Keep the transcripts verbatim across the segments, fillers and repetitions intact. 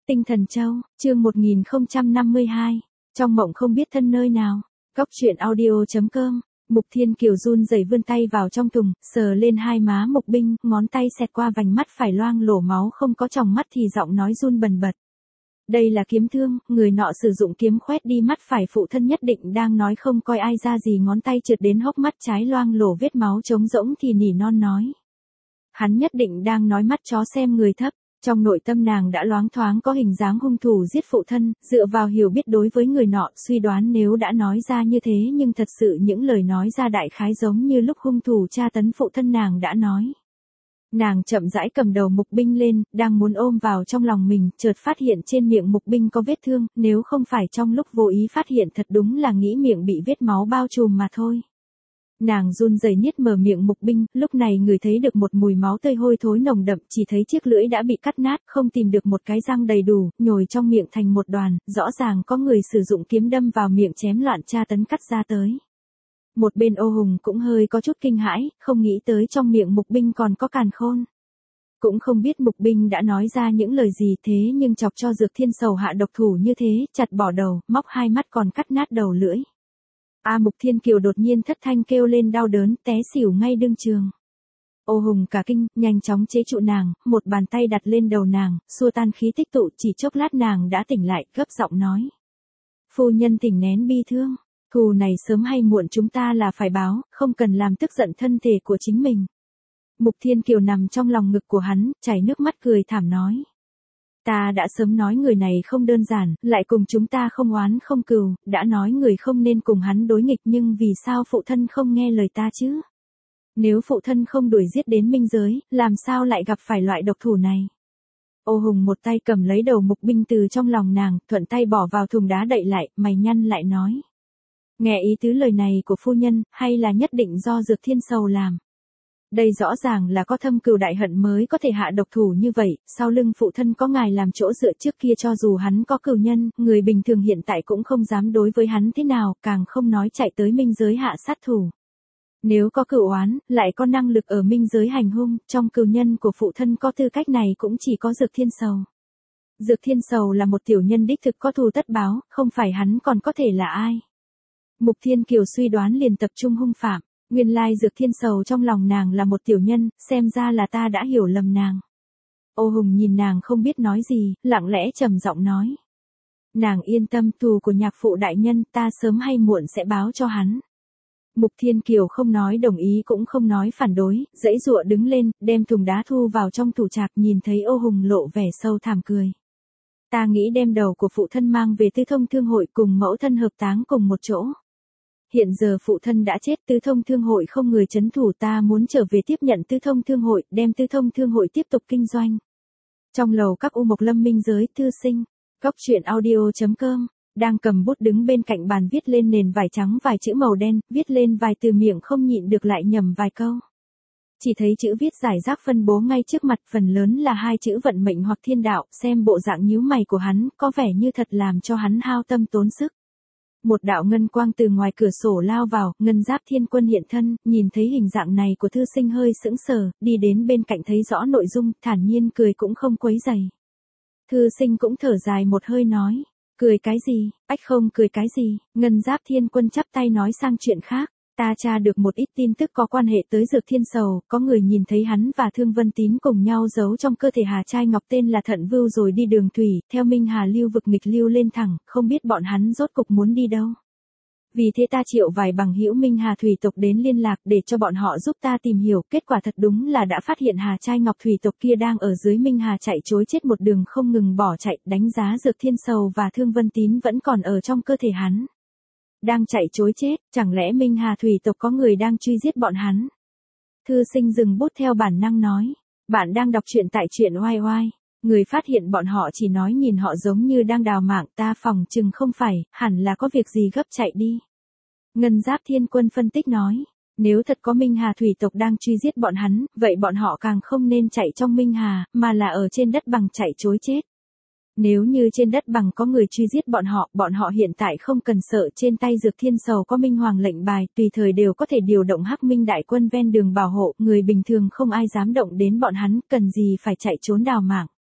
Tinh Thần Châu, chương một nghìn không trăm năm mươi hai. Trong mộng không biết thân nơi nào. Cóc truyện audio chấm com. Mục Thiên Kiều run rẩy vươn tay vào trong thùng, sờ lên hai má Mục Binh, ngón tay xẹt qua vành mắt phải loang lổ máu không có tròng mắt thì giọng nói run bần bật. Đây là kiếm thương, người nọ sử dụng kiếm khoét đi mắt phải phụ thân nhất định đang nói không coi ai ra gì, ngón tay trượt đến hốc mắt trái loang lổ vết máu trống rỗng thì nỉ non nói. Hắn nhất định đang nói mắt chó xem người thấp. Trong nội tâm nàng đã loáng thoáng có hình dáng hung thủ giết phụ thân, dựa vào hiểu biết đối với người nọ, suy đoán nếu đã nói ra như thế nhưng thật sự những lời nói ra đại khái giống như lúc hung thủ tra tấn phụ thân nàng đã nói. Nàng chậm rãi cầm đầu Mục Binh lên, đang muốn ôm vào trong lòng mình, chợt phát hiện trên miệng Mục Binh có vết thương, nếu không phải trong lúc vô ý phát hiện thật đúng là nghĩ miệng bị vết máu bao trùm mà thôi. Nàng run rẩy niết mở miệng Mục Binh, lúc này người thấy được một mùi máu tươi hôi thối nồng đậm, chỉ thấy chiếc lưỡi đã bị cắt nát, không tìm được một cái răng đầy đủ, nhồi trong miệng thành một đoàn, rõ ràng có người sử dụng kiếm đâm vào miệng chém loạn tra tấn cắt ra tới. Một bên Ô Hùng cũng hơi có chút kinh hãi, không nghĩ tới trong miệng Mục Binh còn có càn khôn. Cũng không biết Mục Binh đã nói ra những lời gì thế nhưng chọc cho Dược Thiên Sầu hạ độc thủ như thế, chặt bỏ đầu, móc hai mắt còn cắt nát đầu lưỡi. A Mục Thiên Kiều đột nhiên thất thanh kêu lên đau đớn, té xỉu ngay đương trường. Ô Hùng cả kinh, nhanh chóng chế trụ nàng, một bàn tay đặt lên đầu nàng, xua tan khí tích tụ, chỉ chốc lát nàng đã tỉnh lại, gấp giọng nói. Phu nhân tỉnh nén bi thương, thù này sớm hay muộn chúng ta là phải báo, không cần làm tức giận thân thể của chính mình. Mục Thiên Kiều nằm trong lòng ngực của hắn, chảy nước mắt cười thảm nói. Ta đã sớm nói người này không đơn giản, lại cùng chúng ta không oán không cừu, đã nói người không nên cùng hắn đối nghịch nhưng vì sao phụ thân không nghe lời ta chứ? Nếu phụ thân không đuổi giết đến minh giới, làm sao lại gặp phải loại độc thủ này? Ô Hùng một tay cầm lấy đầu Mục Binh từ trong lòng nàng, thuận tay bỏ vào thùng đá đậy lại, mày nhăn lại nói. Nghe ý tứ lời này của phu nhân, hay là nhất định do Dược Thiên Sầu làm? Đây rõ ràng là có thâm cừu đại hận mới có thể hạ độc thủ như vậy, sau lưng phụ thân có ngài làm chỗ dựa trước kia cho dù hắn có cừu nhân, người bình thường hiện tại cũng không dám đối với hắn thế nào, càng không nói chạy tới minh giới hạ sát thủ. Nếu có cừu oán, lại có năng lực ở minh giới hành hung, trong cừu nhân của phụ thân có tư cách này cũng chỉ có Dược Thiên Sầu. Dược Thiên Sầu là một tiểu nhân đích thực có thù tất báo, không phải hắn còn có thể là ai. Mục Thiên Kiều suy đoán liền tập trung hung phạm. Nguyên lai Dược Thiên Sầu trong lòng nàng là một tiểu nhân, xem ra là ta đã hiểu lầm nàng. Ô Hùng nhìn nàng không biết nói gì, lặng lẽ trầm giọng nói. Nàng yên tâm, thù của nhạc phụ đại nhân ta sớm hay muộn sẽ báo cho hắn. Mục Thiên Kiều không nói đồng ý cũng không nói phản đối, giãy giụa đứng lên, đem thùng đá thu vào trong tủ trạc, nhìn thấy Ô Hùng lộ vẻ sâu thảm cười. Ta nghĩ đem đầu của phụ thân mang về Tư Thông Thương Hội cùng mẫu thân hợp táng cùng một chỗ. Hiện giờ phụ thân đã chết, Tư Thông Thương Hội không người trấn thủ, ta muốn trở về tiếp nhận Tư Thông Thương Hội, đem Tư Thông Thương Hội tiếp tục kinh doanh. Trong lầu các U Mộc Lâm minh giới, Thư Sinh, Cóc truyện audio chấm com, đang cầm bút đứng bên cạnh bàn viết lên nền vải trắng vài chữ màu đen, viết lên vài từ miệng không nhịn được lại nhầm vài câu. Chỉ thấy chữ viết giải rác phân bố ngay trước mặt, phần lớn là hai chữ vận mệnh hoặc thiên đạo, xem bộ dạng nhíu mày của hắn, có vẻ như thật làm cho hắn hao tâm tốn sức. Một đạo ngân quang từ ngoài cửa sổ lao vào, Ngân Giáp Thiên Quân hiện thân, nhìn thấy hình dạng này của Thư Sinh hơi sững sờ, đi đến bên cạnh thấy rõ nội dung, thản nhiên cười cũng không quấy rầy. Thư Sinh cũng thở dài một hơi nói, cười cái gì, ách không cười cái gì, Ngân Giáp Thiên Quân chắp tay nói sang chuyện khác. Ta tra được một ít tin tức có quan hệ tới Dược Thiên Sầu, có người nhìn thấy hắn và Thương Vân Tín cùng nhau giấu trong cơ thể Hà Trai Ngọc tên là Thận Vưu rồi đi đường thủy, theo Minh Hà lưu vực nghịch lưu lên thẳng, không biết bọn hắn rốt cục muốn đi đâu. Vì thế ta triệu vài bằng hữu Minh Hà thủy tộc đến liên lạc để cho bọn họ giúp ta tìm hiểu, kết quả thật đúng là đã phát hiện Hà Trai Ngọc thủy tộc kia đang ở dưới Minh Hà chạy trối chết một đường không ngừng bỏ chạy, đánh giá Dược Thiên Sầu và Thương Vân Tín vẫn còn ở trong cơ thể hắn. Đang chạy trối chết, chẳng lẽ Minh Hà thủy tộc có người đang truy giết bọn hắn? Thư Sinh dừng bút theo bản năng nói, bạn đang đọc truyện tại truyện oai oai. Người phát hiện bọn họ chỉ nói nhìn họ giống như đang đào mạng, ta phòng chừng không phải, hẳn là có việc gì gấp chạy đi. Ngân Giáp Thiên Quân phân tích nói, nếu thật có Minh Hà thủy tộc đang truy giết bọn hắn, vậy bọn họ càng không nên chạy trong Minh Hà, mà là ở trên đất bằng chạy trối chết. Nếu như trên đất bằng có người truy giết bọn họ, bọn họ hiện tại không cần sợ, trên tay Dược Thiên Sầu có Minh Hoàng lệnh bài, tùy thời đều có thể điều động Hắc Minh đại quân ven đường bảo hộ, người bình thường không ai dám động đến bọn hắn, cần gì phải chạy trốn đào mạng.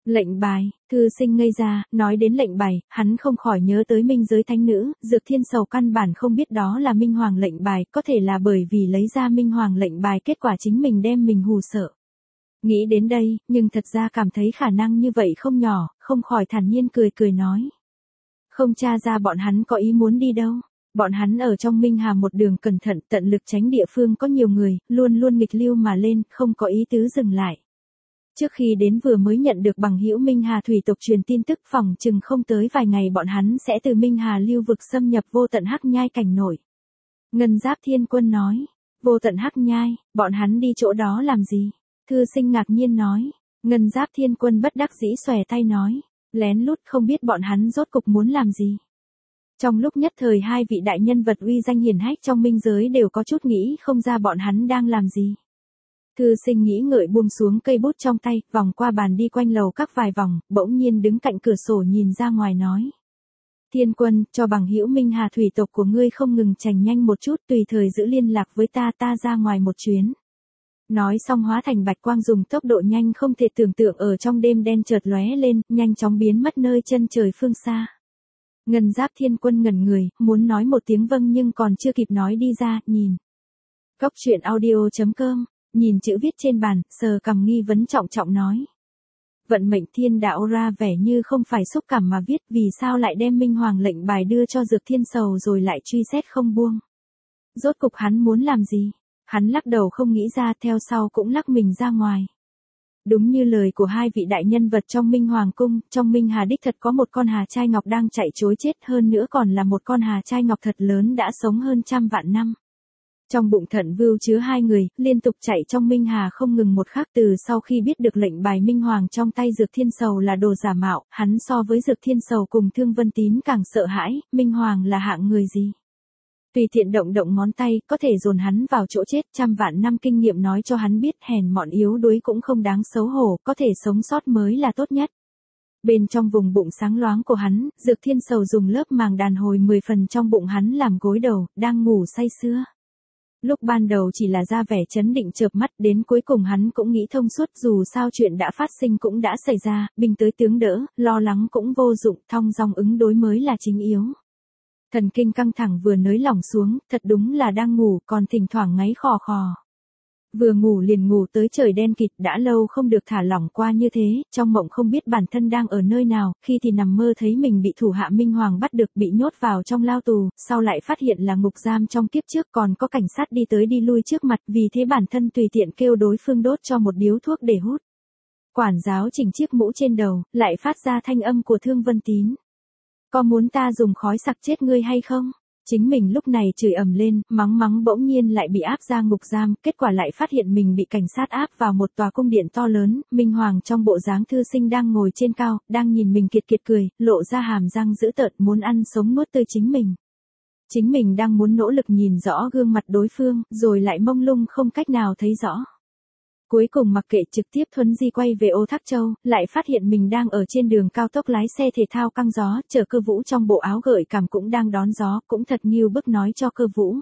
Lệnh bài, thư sinh ngây ra, nói đến lệnh bài, hắn không khỏi nhớ tới minh giới thánh nữ, Dược Thiên Sầu căn bản không biết đó là minh hoàng lệnh bài, có thể là bởi vì lấy ra minh hoàng lệnh bài kết quả chính mình đem mình hù sợ. Nghĩ đến đây, nhưng thật ra cảm thấy khả năng như vậy không nhỏ, không khỏi thản nhiên cười cười nói. Không tra ra bọn hắn có ý muốn đi đâu. Bọn hắn ở trong Minh Hà một đường cẩn thận tận lực tránh địa phương có nhiều người, luôn luôn nghịch lưu mà lên, không có ý tứ dừng lại. Trước khi đến vừa mới nhận được bằng hữu Minh Hà thủy tộc truyền tin tức phòng chừng không tới vài ngày bọn hắn sẽ từ Minh Hà lưu vực xâm nhập vô tận hắc nhai cảnh nổi. Ngân Giáp Thiên Quân nói, vô tận hắc nhai, bọn hắn đi chỗ đó làm gì? Thư sinh ngạc nhiên nói, Ngân Giáp Thiên Quân bất đắc dĩ xòe tay nói, lén lút không biết bọn hắn rốt cục muốn làm gì. Trong lúc nhất thời hai vị đại nhân vật uy danh hiển hách trong minh giới đều có chút nghĩ không ra bọn hắn đang làm gì. Thư sinh nghĩ ngợi buông xuống cây bút trong tay, vòng qua bàn đi quanh lầu các vài vòng, bỗng nhiên đứng cạnh cửa sổ nhìn ra ngoài nói. Thiên Quân, cho bằng hữu Minh Hà thủy tộc của ngươi không ngừng chành nhanh một chút, tùy thời giữ liên lạc với ta, ta ra ngoài một chuyến. Nói xong hóa thành bạch quang dùng tốc độ nhanh không thể tưởng tượng ở trong đêm đen chợt lóe lên, nhanh chóng biến mất nơi chân trời phương xa. Ngân Giáp Thiên Quân ngẩn người, muốn nói một tiếng vâng nhưng còn chưa kịp nói đi ra, nhìn. Góc truyện audio chấm com, nhìn chữ viết trên bàn, sờ cằm nghi vấn trọng trọng nói. Vận mệnh thiên đạo ra vẻ như không phải xúc cảm mà viết, vì sao lại đem minh hoàng lệnh bài đưa cho Dược Thiên Sầu rồi lại truy xét không buông. Rốt cục hắn muốn làm gì? Hắn lắc đầu không nghĩ ra, theo sau cũng lắc mình ra ngoài. Đúng như lời của hai vị đại nhân vật trong Minh Hoàng Cung, trong Minh Hà đích thật có một con hà trai ngọc đang chạy trối chết, hơn nữa còn là một con hà trai ngọc thật lớn đã sống hơn trăm vạn năm. Trong bụng thận vưu chứa hai người, liên tục chạy trong Minh Hà không ngừng một khắc. Từ sau khi biết được lệnh bài Minh Hoàng trong tay Dược Thiên Sầu là đồ giả mạo, hắn so với Dược Thiên Sầu cùng Thương Vân Tín càng sợ hãi. Minh Hoàng là hạng người gì? Tùy tiện động động ngón tay, có thể dồn hắn vào chỗ chết. Trăm vạn năm kinh nghiệm nói cho hắn biết hèn mọn yếu đuối cũng không đáng xấu hổ, có thể sống sót mới là tốt nhất. Bên trong vùng bụng sáng loáng của hắn, Dược Thiên Sầu dùng lớp màng đàn hồi mười phần trong bụng hắn làm gối đầu, đang ngủ say sưa. Lúc ban đầu chỉ là ra vẻ chấn định chợp mắt, đến cuối cùng hắn cũng nghĩ thông suốt, dù sao chuyện đã phát sinh cũng đã xảy ra, binh tới tướng đỡ, lo lắng cũng vô dụng, thong dong ứng đối mới là chính yếu. Thần kinh căng thẳng vừa nới lỏng xuống, thật đúng là đang ngủ, còn thỉnh thoảng ngáy khò khò. Vừa ngủ liền ngủ tới trời đen kịt, đã lâu không được thả lỏng qua như thế, trong mộng không biết bản thân đang ở nơi nào, khi thì nằm mơ thấy mình bị thủ hạ Minh Hoàng bắt được, bị nhốt vào trong lao tù, sau lại phát hiện là ngục giam trong kiếp trước, còn có cảnh sát đi tới đi lui trước mặt, vì thế bản thân tùy tiện kêu đối phương đốt cho một điếu thuốc để hút. Quản giáo chỉnh chiếc mũ trên đầu, lại phát ra thanh âm của Thương Vân Tín. Có muốn ta dùng khói sặc chết ngươi hay không? Chính mình lúc này chửi ầm lên, mắng mắng bỗng nhiên lại bị áp ra ngục giam, kết quả lại phát hiện mình bị cảnh sát áp vào một tòa cung điện to lớn, Minh Hoàng trong bộ dáng thư sinh đang ngồi trên cao, đang nhìn mình kiệt kiệt cười, lộ ra hàm răng dữ tợn muốn ăn sống nuốt tươi chính mình. Chính mình đang muốn nỗ lực nhìn rõ gương mặt đối phương, rồi lại mông lung không cách nào thấy rõ. Cuối cùng mặc kệ trực tiếp thuấn di quay về Ô Thác Châu, lại phát hiện mình đang ở trên đường cao tốc lái xe thể thao căng gió, chở Cơ Vũ trong bộ áo gợi cảm cũng đang đón gió, cũng thật nghiêu bức nói cho Cơ Vũ.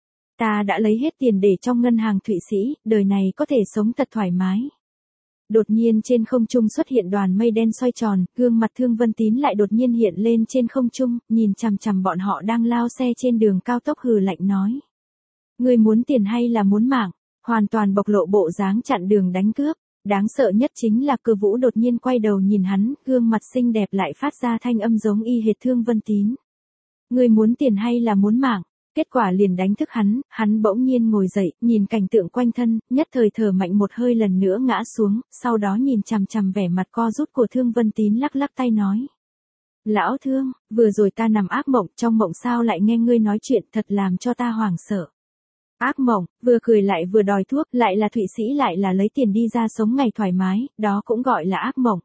Ta đã lấy hết tiền để trong ngân hàng Thụy Sĩ, đời này có thể sống thật thoải mái. Đột nhiên trên không trung xuất hiện đoàn mây đen xoay tròn, gương mặt Thương Vân Tín lại đột nhiên hiện lên trên không trung, nhìn chằm chằm bọn họ đang lao xe trên đường cao tốc hừ lạnh nói. Người muốn tiền hay là muốn mạng? Hoàn toàn bộc lộ bộ dáng chặn đường đánh cướp. Đáng sợ nhất chính là Cơ Vũ đột nhiên quay đầu nhìn hắn, gương mặt xinh đẹp lại phát ra thanh âm giống y hệt Thương Vân Tín. Người muốn tiền hay là muốn mạng? Kết quả liền đánh thức hắn, hắn bỗng nhiên ngồi dậy, nhìn cảnh tượng quanh thân, nhất thời thở mạnh một hơi lần nữa ngã xuống, sau đó nhìn chằm chằm vẻ mặt co rút của Thương Vân Tín lắc lắc tay nói. Lão Thương, vừa rồi ta nằm ác mộng, trong mộng sao lại nghe ngươi nói chuyện, thật làm cho ta hoảng sợ. Ác mộng, vừa cười lại vừa đòi thuốc, lại là Thụy Sĩ lại là lấy tiền đi ra sống ngày thoải mái, đó cũng gọi là ác mộng.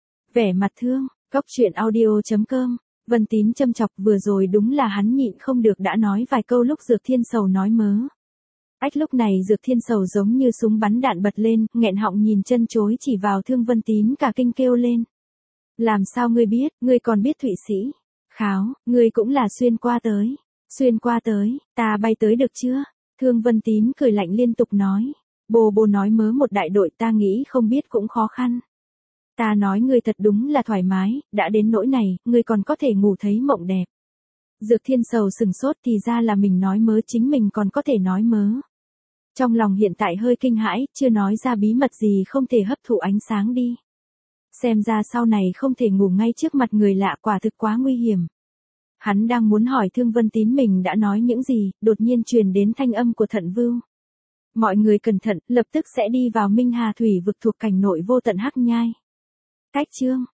Vẻ mặt Thương, góc truyện audio chấm com, Vân Tín châm chọc, vừa rồi đúng là hắn nhịn không được đã nói vài câu lúc Dược Thiên Sầu nói mớ. Ách lúc này Dược Thiên Sầu giống như súng bắn đạn bật lên, nghẹn họng nhìn chân chối chỉ vào Thương Vân Tín cả kinh kêu lên. Làm sao ngươi biết, ngươi còn biết Thụy Sĩ? Kháo, ngươi cũng là xuyên qua tới. Xuyên qua tới, ta bay tới được chưa? Thương Vân Tín cười lạnh liên tục nói. Bồ bồ nói mớ một đại đội ta nghĩ không biết cũng khó khăn. Ta nói ngươi thật đúng là thoải mái, đã đến nỗi này, ngươi còn có thể ngủ thấy mộng đẹp. Dược Thiên Sầu sừng sốt thì ra là mình nói mớ, chính mình còn có thể nói mớ. Trong lòng hiện tại hơi kinh hãi, chưa nói ra bí mật gì không thể hấp thụ ánh sáng đi. Xem ra sau này không thể ngủ ngay trước mặt người lạ, quả thực quá nguy hiểm. Hắn đang muốn hỏi Thương Vân Tín mình đã nói những gì, đột nhiên truyền đến thanh âm của Thận Vưu. Mọi người cẩn thận, lập tức sẽ đi vào Minh Hà Thủy vực thuộc cảnh nội vô tận Hắc Nhai. Cách chương